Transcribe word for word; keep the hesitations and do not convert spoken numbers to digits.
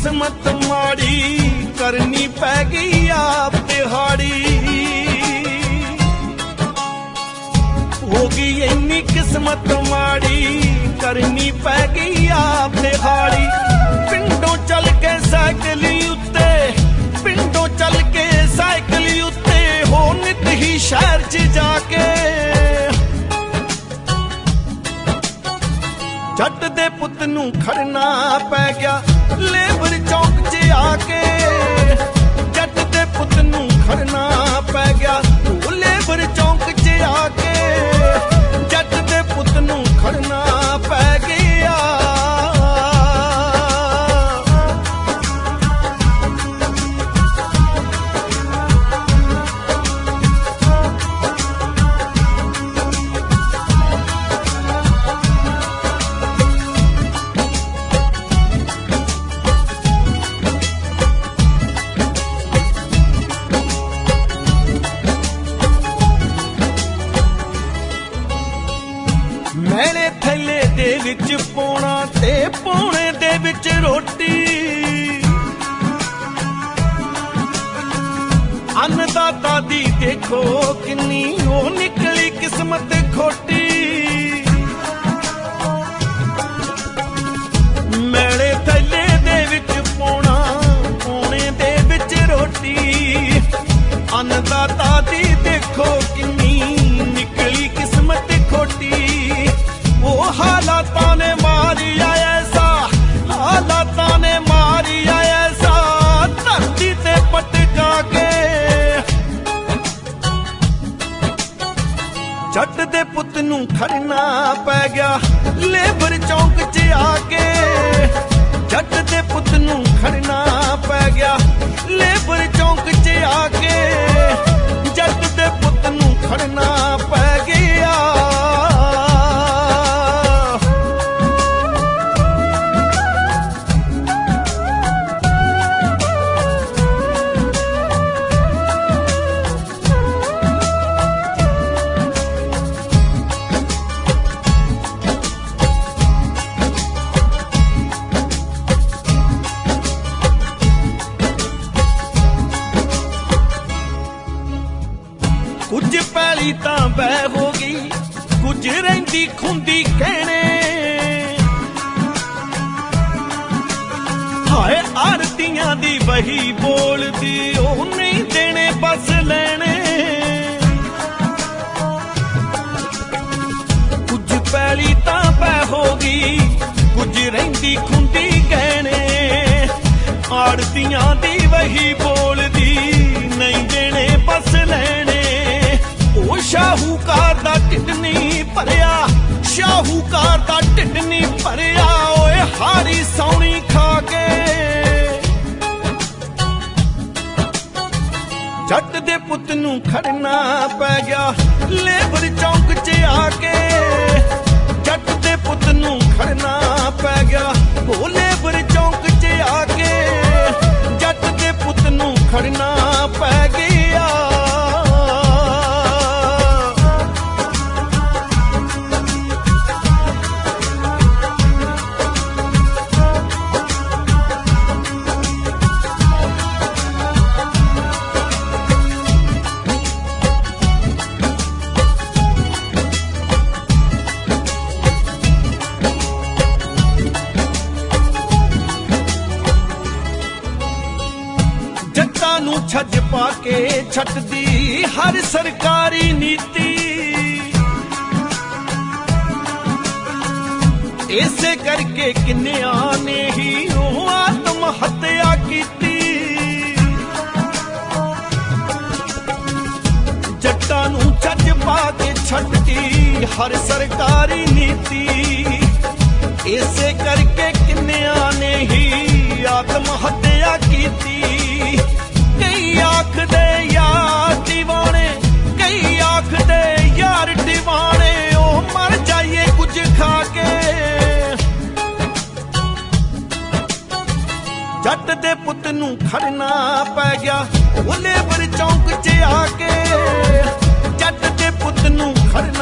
किस्मत माड़ी करनी पै गई आप दिहाड़ी हो गई इन्नी किस्मत माड़ी करनी पै गई आप दिहाड़ी पिंडों चल के साइकिल उत्ते पिंडों चल के साइकिल उत्ते हो नित ही शहर च जाके जट दे पुत नू खड़ना पै गया लेबर चौक च आके जट दे पुत नू खड़ना पै गया लेबर चौक च आके जट दे पुत नू खड़ना पै गया मैले थैले दे विच पौना ते पौने दे विच रोटी अन्नदाता दी देखो किन्नी ओ निकली किस्मत खोटी मैले थैले दे विच पौना पौने दे विच रोटी अन्नदाता दी देखो किन्नी निकली किस्मत खोटी वो हालाता ने मारिया ऐसा हालाता ने मारिया ऐसा धरती ते पटका के जट दे पुत नू खड़ना पै गया लेबर चौक च आके जट दे पुत नू खड़ना पै गया लेबर चौक च आके जट दे पुत नू खड़ना पै गया कुछ पैली तां बह हो गई कुछ रहिंदी खुंदी कहने हाय आरतियां दी वही बोलदी ओ नहीं देने बस लेने कुछ पैली तां बह हो गई कुछ रहिंदी खुंदी कहने आरतियां दी वही बोलदी नहीं देने बस लेने ओ शाहूकार दा ढिड नहीं भरिया शाहूकार दा ढिड नहीं भरिया ओए हारी सौनी खा के जट दे पुत नू खड़ना पै गया लेबर चौक च आके जट दे पुत नू खड़ना पै गया ओ लेबर चौक च आके जट दे पुत नू खड़ना पै गया नू छज पाके छटदी हर सरकारी नीति इसे करके किन्निया ने ही आत्म हत्या कीती जट्टा नू छज पाके छटदी हर सरकारी नीति इसे करके किन्निया ने ही आत्म हत्या कीती कई आख दे यार दीवाने कई आख दे यार दीवाने ओ मर जाइए कुछ खा के जट दे पुत नू खड़ना पै गया ओ लेबर चौक च आके जट दे पुत नू खड़ना